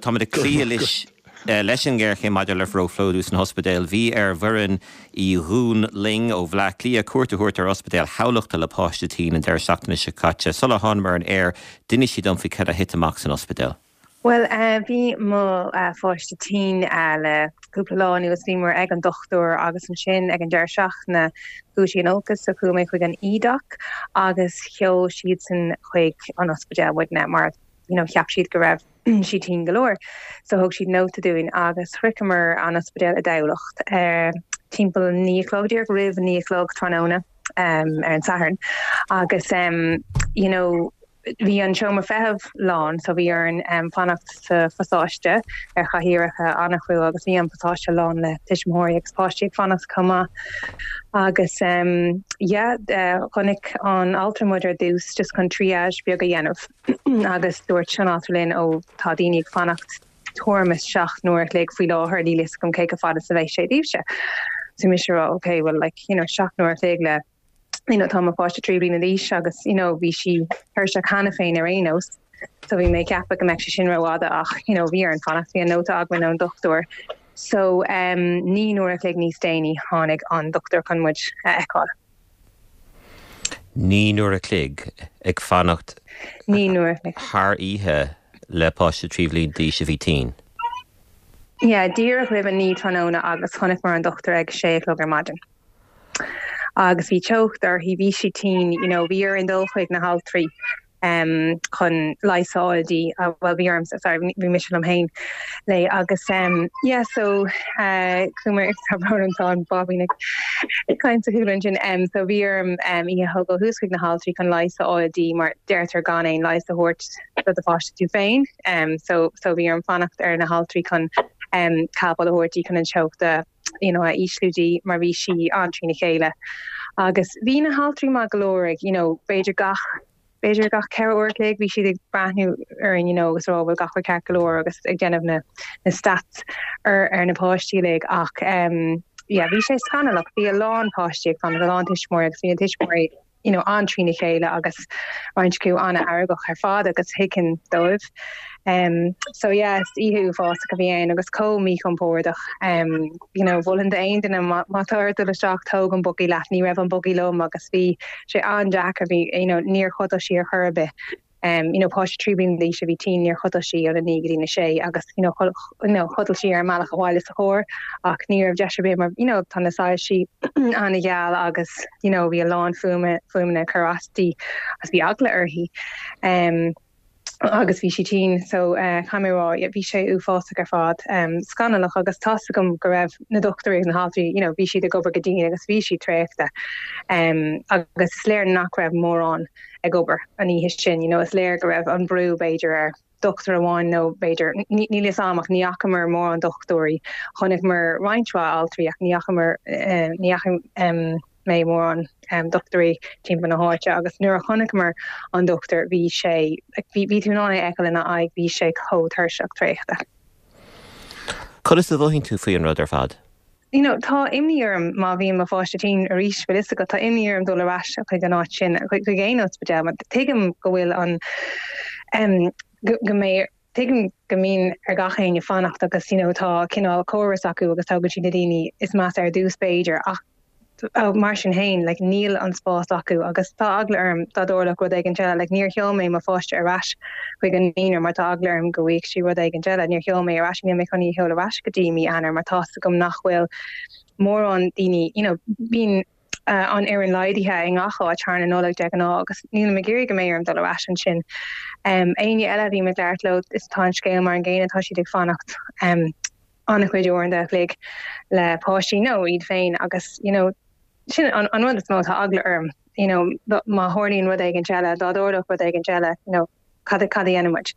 Tá de clíalis leis an ggéir ché maidir le fróflódús an hospedéil bhí bhuirean í rún ling ó bhla clia cuairteúirt ar hospedéil hálachta le páistetí an deir seachtainna se caite sola hán mar an duine si dom fi cad a hit amach an hospedéil. Well, bhí mo fáistetí le cúpla lá nuas bhí mar ag an dochtúr agus an sin ag an deir seachna gúisí an olcas so chu mé chuig an ídach agus cheo siad san chuig an hospedéil wadne mar cheap siad go raibh si tí galore. So hoog siad nó doing agus chricamer an hospedéil a daulacht timppel nílógdíir rih nílóg tróna an Saharn agus hí an seomar feheh lán so bhí ar an fannacht sa fasáiste ar chahiiricha annachhuiú agus bhí an fasáiste lán le tiismóirí agspáistí fannacht cuma agus chunig an ultramuidir dús just chun triage beag a dhéanamh agus dúirt sin álinn ó tá daoine fannacht tuamas seach nuair le faoi láthair ní lis gom cé go fada sa bheith sé díobse. So mi sure okay well seach nuair le tá fáiste trí blina dhís agus bhí si thuir se chana féin ar éos so bhí mé ceappa go me sin roiáda ach bhí ar an fannacht bhí an nóta agman an dochtúr so ní nuair le níos déine tháinig an dochtúr chunmuid eáil. Ní nuair a clig ag fannacht ní nuair thar ihe le páiste trí blina dhís a bhí tí. Ja, dír rih an ní tróna agus chonig mar an dochtúr ag 6 ar maidin. Agus hí teochttar hí bhí si tí bhí ar an dulchuig na hall 3 chun leisáildí bhil bhí arms bhí mis am hain le agus so cumar antá Bobbynig caiint a thuúlann sin so bhí í thugil húscuig na hall 3 chun leisáildí mar deirtar gan éon leis a thuirt a fáiste tú féin so bhí an fannacht ar na hall 3 chun cabal a thuirtí chun an seochta a íslúdí mar bhí si an trína chéile agus bhí na hall 3 má golórig beidir gach ceirúirlaigh bhí siad ag brathnú ar agus rábhfuil gachfuil ceir golóir agus ag déanamh na stats ar na páistíigh ach bhí sé scanalach bhí a lán páistíigh fan a lán tiismóir agus bhí an tiismóir an trína chéile agus roiintciú anna airgach ar fád agus hicin dóibh. So yes, ihu fás go bhíon agus comí compórdach bhfuil de aon duna mátar do le seach tóg an bugaí leat ní raibh an bugaí lom agus bhí sé an Jack a bhí níor chuta sí ar churbe páiste tríbín lí se bhí tí níor chuta sí ar a nígadí na sé agus chutal sí ar meach a bháile a chóir ach níor de bé mar tá naá si anna gheall agus bhí a lán fuimena churastí as bhí agla orthaí. Agus bhí si tí so chaimrá bhí sé ú fásta ar fád scanalach agus tása gom go raibh na dochtarí na hátaí bhí siad a gobar go dtíine agus bhí si tréachta agus sléir nach raibh mórrán ag gobar a ní his sin is léir go raibh an brú beidir ar dochtar amháin nó beidir ní le amach níachmar mór an dochtóirí chunig mar reinintá altriach níachmar mé mór an doctorí timp na háite agus nuair a chonig mar an doctor bhí sé bhí túnána eáilna ag bhí sé chóthirseach tréachta. Cad is a bhhin tú faoí an rud ar fad? Tá imníarm má bhí a fáistetín a ríis bhil go tá imníarm dul ras a chuig an áit sin chuig géanaos bedé, tuigim go bhfuil an go mé tuigim gomín ar gachéin fannacht agus tá cinál choras acu agus tágad sin na daoine is más ar dús Beiidir ach mar sin hain níl an spás acu agus tá aglarm tá dóla go ag an gel níor heolmé má fáiste arás chuig an níar mar tá aglarm go bhíh si rud ag an gel níor heolmé arás mé chuní heol arás go díimi anar mar tá gom nachhfuil mór an daoine bín an ar an leidithe ag gacha a tearna nóla de an agus níl me géir go méarm dul arás an sin. Aine eile bhí me leirtló is tá scéil mar an ggéine tá siad ag fannacht annach chuidir an de lé le páistí nó iad féin agus sin an rud is má agla orm má hornín rud ag an gela dádóach rud ag an gela cad enmuid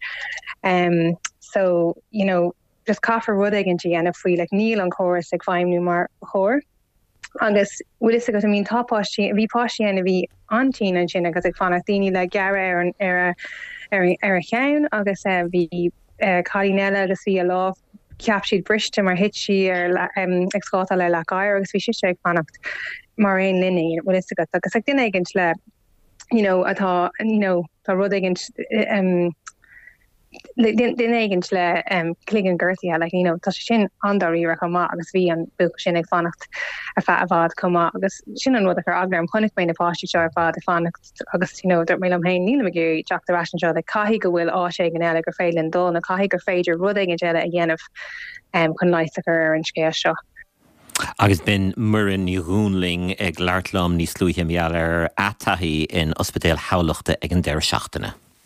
so just caafar rud ag an gana faoi níl an choras ag feimnú mar chóir agus bhfuil is go mín tápáistí bhí páistí ana bhí antí an sin agus ag fanna daoine le geara ar a cheann agus bhí cadíile agus bhí a láh ceap siad briste mar hit si ar ag scáta le gair agus bhí si ag fannacht mar ein linne bhfuil is go agus ag duine agint le atá tá rud agint Din eigent le kligen Gertie tá sin andarí ra koma agus vi an bu sin ag fannacht ar fa aád koma agus sin an wat agam chonig mé na pastú se fad a fannacht agus der mé am hain níle me géir Jack de Ration a cai go bhfuil á sé gan eile gur félinn dul na cai gur féidir ruding an jeile a dhéanamh chun leisteachar an scé seo. Agus bin murin í rúnling ag leartlam níos slúthe meallar ataí in Ospedéal Hálachta ag an deir seachtainna.